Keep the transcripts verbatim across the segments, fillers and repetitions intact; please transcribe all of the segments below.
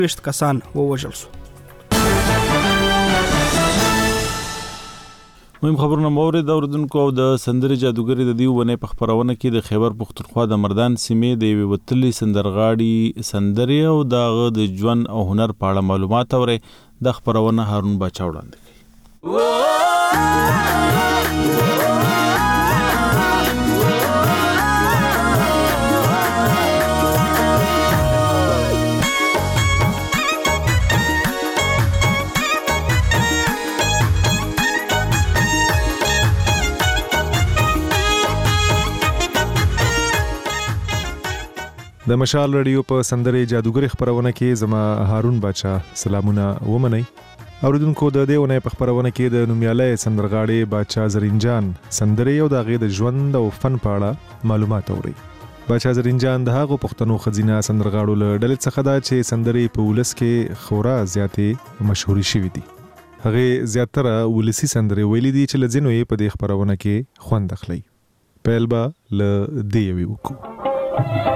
ویشت کسان ووژل شو. مهم خبرونه مورد اوردونکو د سندري جادوګری د دیو ونه په خبرونه کې د خیبر پختونخوا د مردان سیمې د یوې وتلې سندرغاړي سندري او دغه د ژوند او هنر په اړه معلومات اوري. د خبرونه هارون باچا وړاندې کوي. د مشال رادیو په سندري جادوګری خبرونه کې زما هارون باچا سلامونه ومنئ. اوریدونکو د دې ونې په خبرونه کې د نومیالي سندرغاړي باچا زرینجان سندري او د غي د ژوند او فن په اړه معلومات اوري. باچا زرینجان د هغو پښتنو خزینه سندرغاړو له ډلې څخه دا چې سندري په ولس کې خورا زیاتې مشهوري شوې دي. هغه زیاتره ولسی سندري ویلي دي چې لزینو یې په دې خبرونه کې خوند اخلي. پهلبا ل دی وی وکړو.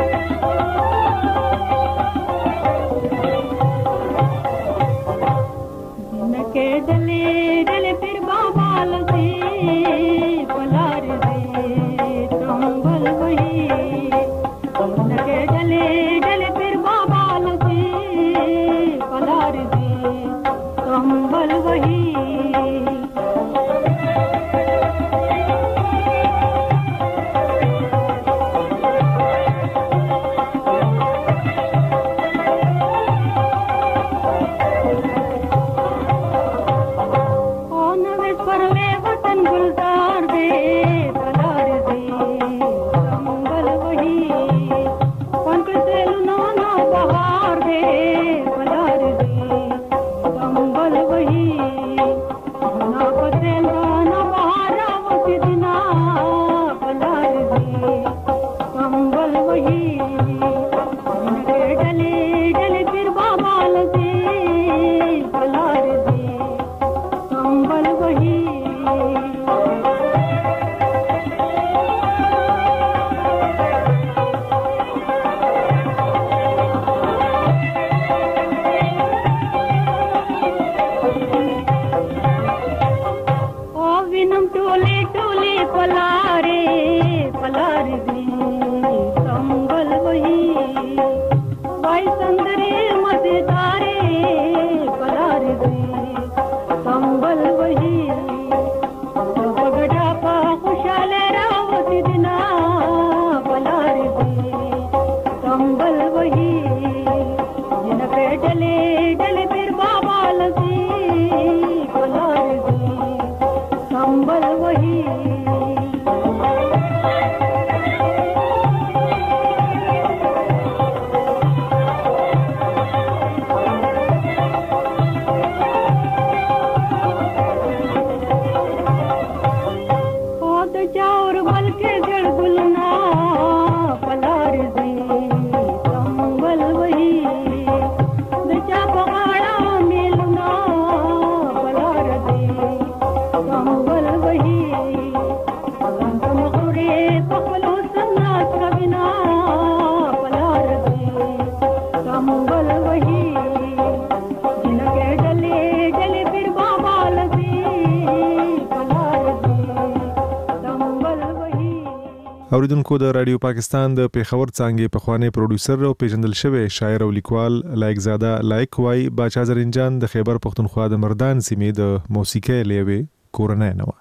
اوریدونکو د رادیو پاکستان د پیښور څنګه په خواني پروډوسر او پیژندل شوی شاعر او لیکوال لایق زاده لایق وای باچا زرینجان د خیبر پختونخوا د مردان سیمې د موسیقي لیوي کورنۍ نه و.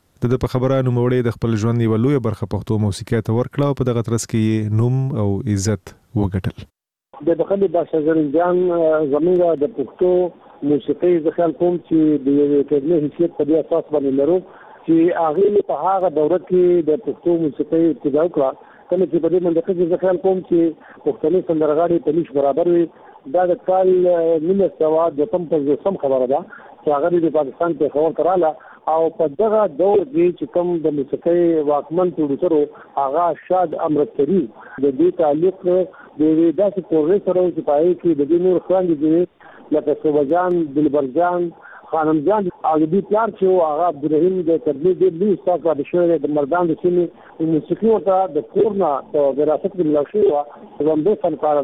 د په خبره نو موړې د خپل ژوند یو لوی برخه پښتو موسیقي ته ورکړه او په دغه ترڅ کې نوم او عزت وګټل. د دغه باچا زرینجان زموږ د پښتو موسیقي د خیال کوم چې د یو کډنه حیثیت په دې اساس باندې لرو چې هغه په هغه دوره کې د پښتو موسیقي ابتدا وکړه. کله چې په دې منځ کې ځکه کوم چې پښتني سندرغاړي په نش برابر وي دا د کال نیمه سوا د تم په سم خبره ده چې هغه د پاکستان په خبر کراله او په دغه دور کې چې کوم د موسیقي واکمن پروډوسر هغه شاد امرتری د دې تعلق د داسې کورې سره چې پای کې د دې نور خواندې دي لکه صوبجان دلبرجان خانم جان او دې پلار چې هغه عبدالرحیم د تبلیغ د لوی استاد د شعر د مردان د سیمې موسیقي ورته د کورنا په وراثت کې ملاشي او زموږ فنکار ده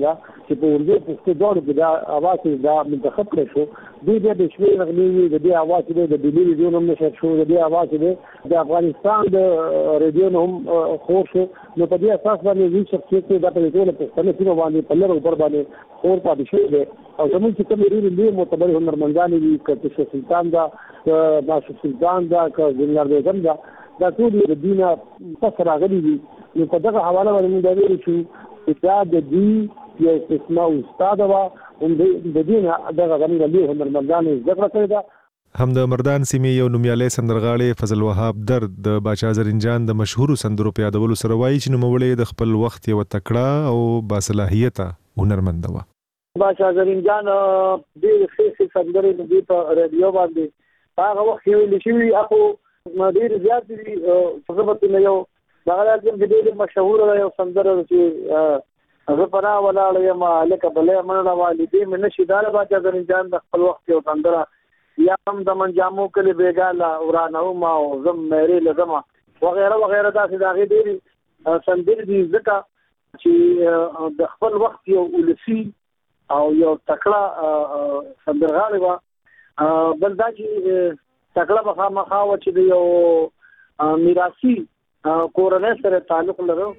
چې په اردو پښتو دواړو کې دا اواز دا منتخب کړی شو دوی بیا د شپې نغمې وي د دې اواز دی د ډیلي ریډیو نه نشر شو د دې اواز دی د افغانستان د ریډیو نه هم خور شو نو په دې اساس باندې وی شخصیت دا په ټول پښتنو سیمه باندې په لر اوپر باندې خور پاتې شوی دی او زموږ چې کوم لري لوی معتبر هنرمندان دي کته سلطان دا ناصر سلطان دا ګلنار بیگم دا دا ټول د دینه پس راغلي دي نو په دغه حواله باندې موږ دا ویل شو چې د دې یو قسمه استاد وا هم د دینه دغه غنی لوی هنرمندان ذکر کړی دا هم د مردان سیمې یو نومیالی سندرغاړی فضل وهاب درد د باچا زرینجان د مشهورو سندرو په یادولو سره وایي چې نوموړی د خپل وخت یو تکړه او باصلاحیته هنرمند و. باچا زرینجان ډېر ښې سندرې دي په ریډیو باندې هغه وخت یې ویلې شوي اخو ډېر زیات دي زه به ترې یو دغه راځم چې ډېر مشهوره یو سندره چې زه پناه ولاړ یم هلکه بلې مننه والدې مې نشي دا باچا زرینجان د خپل وخت یو سندره یا هم د منجامو کلی بیګاله ورانوما او زم مېرې لزما وغیره وغیره داسې د هغې ډېرې سندرې دي ځکه چې د خپل وخت یو ولسي او یو تکړه سندرغاړی وه بل دا چې تکړه به خامخا وه چې د یو میراثي کورنۍ سره تعلق لرو.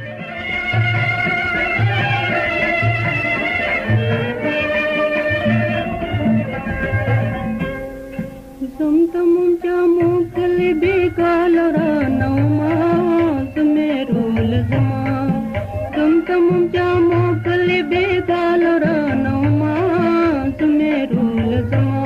زم تمم جامو کلی بیگال رانوما زمیرول زما زم تمم جامو کلی بیگال رانوما زمیرول زما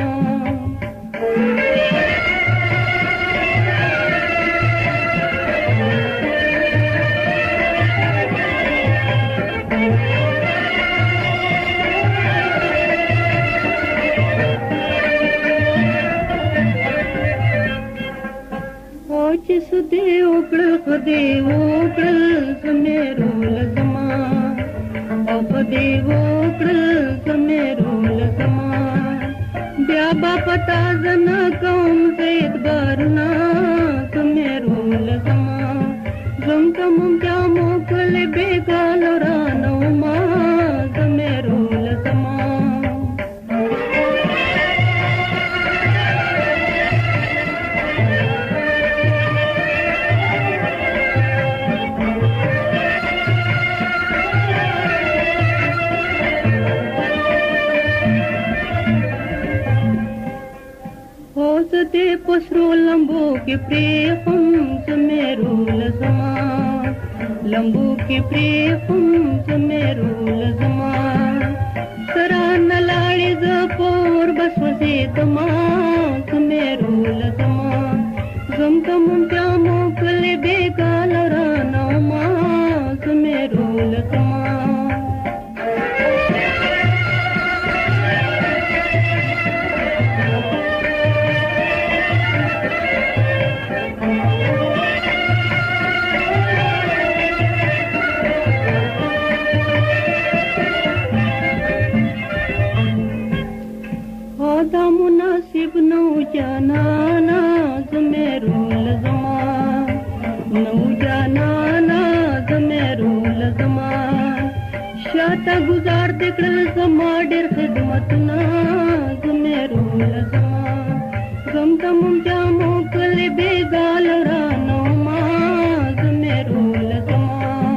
چې سدې وکړل خدای وکړل زمیرول زما او خدای وکړل زمیرول زما بیا با پتا زنا کوم زید بارنا زمیرول زما زم تم جامو کله بیگال رانو ما زمیرول زما दे पसरो लंबो के प्रेम जमेरुल जमा लंबो के प्रेम जमेरुल जमा सरा नलाड़ी जपोर बस वसे तमा जमेरुल जमा गम गम जामो कले बेगाल राना मा जमेरुल जमा دا مناسب نو جانانا زمیرول زما نو جانانا زمیرول زما شاته گزار دکړل زما ډېر خدمتنا زمیرول زما غم تم جامو کله بیگال رانو ما زمیرول زما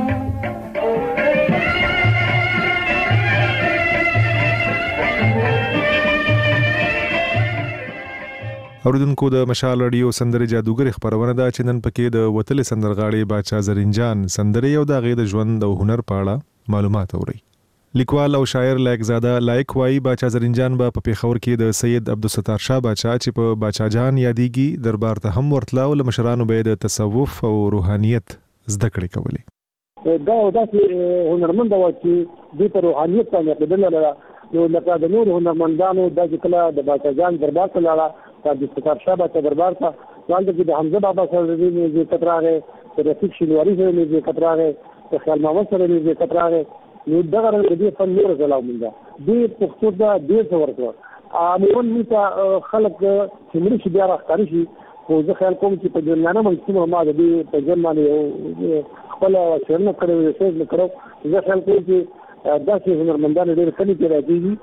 اوریدونکو د مشال رادیو سندرې جادوګر خبرونه ده چې نن پکې د وتل سندرغاړي باچا زرینجان سندرې او د غې د ژوند او هنر په اړه معلومات اوري. لیکوال او شاعر لایق زاده لایق وای باچا زرینجان به په پیښور کې د سید عبدالستار شاه باچا چې په باچا جان یادېږي دربار ته هم ورتلا او مشرانو به د تصوف او روحانيت زده کړې کولې. دا داسې هنرمند و چې د روحانيت باندې بدلله نو لکه د نور هنرمندانو د کله د باچا جان دربار ته لاړه د عبدالستار شاه باچا دربار ته ځانته کې د حمزه بابا سره دې ذکر راغی د رفیق شینواری سره دې ذکر راغی د خیال محمد سره دې ذکر راغی نو دغه دې فن نور زلاو منده دې پښتو دا دې څور کړ امون میته خلک چې مړي شي بیا راځي شي خو زه خیال کوم چې په جنانه منځ ما دې په ځمانه خپل چرنه کړو چې څه کړو زه خیال کوم چې داسې هنرمندان ډېر کمی پیدا کېږي.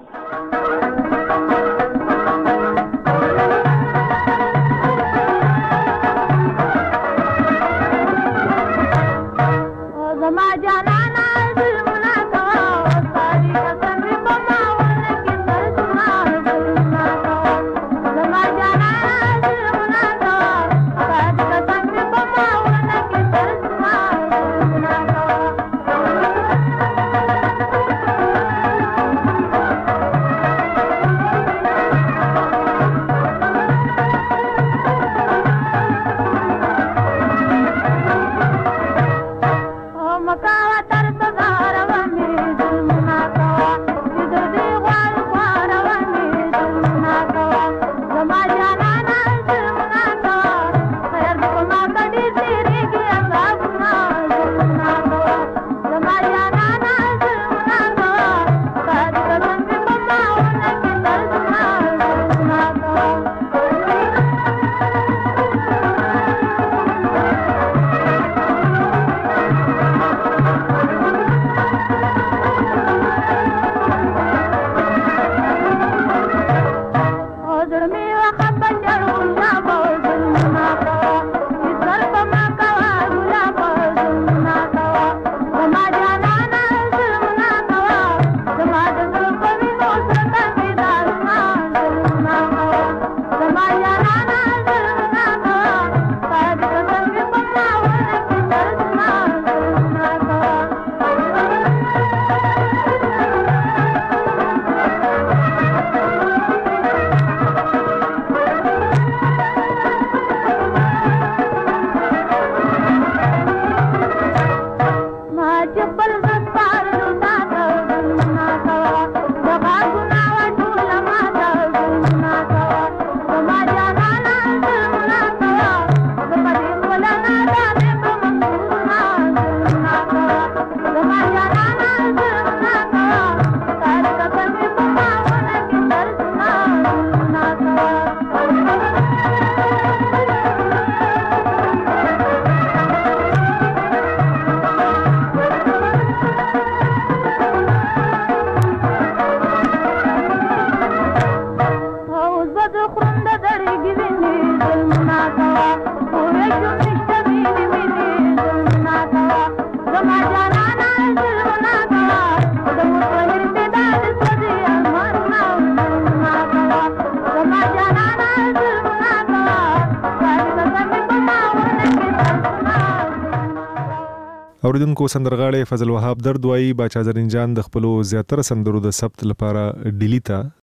اوریدونکو سندرغاړی فضل وهاب درد وایي باچا زرین جان د خپلو زیاتره سندرو د ثبت لپاره ډیلی ته